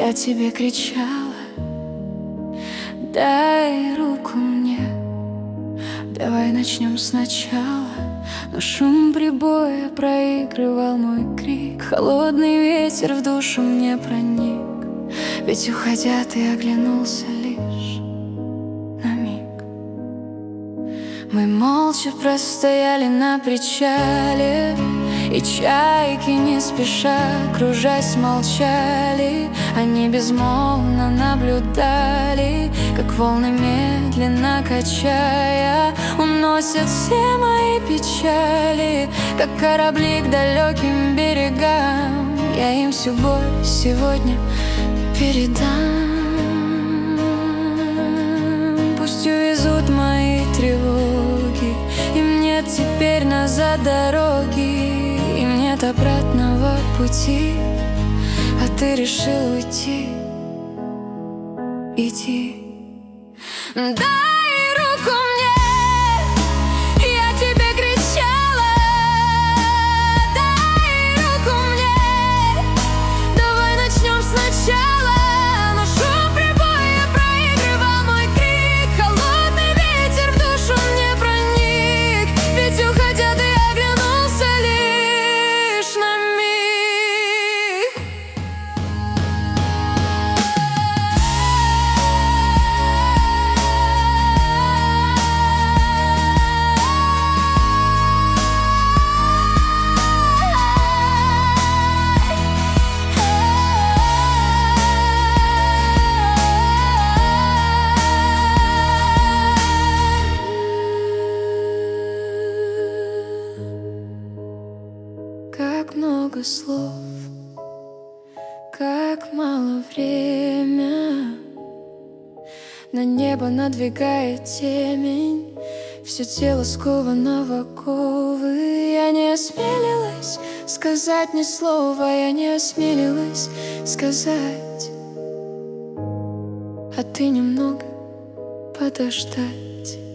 Я тебе кричала: дай руку мне, давай начнем сначала. Но шум прибоя проигрывал мой крик. Холодный ветер в душу мне проник. Ведь уходя ты оглянулся лишь на миг. Мы молча простояли на причале, и чайки не спеша, кружась, молчали. Они безмолвно наблюдали, как волны, медленно качая, уносят все мои печали, как корабли к далеким берегам. Я им всю боль сегодня передам. Пусть увезут мои тревоги, им нет теперь назад дороги, им нет обратного пути. А ты решил уйти, иди. Дай руку мне, я тебе кричала. Дай руку мне, давай начнем сначала. Но шум прибоя проигрывал мой крик. Холодный ветер в душу мне проник. Ведь уходя ты оглянулся лишь на миг. Как много слов, как мало время. На небо надвигает темень, все тело сковано в оковы. Я не осмелилась сказать ни слова, я не осмелилась сказать. А ты немного подождать.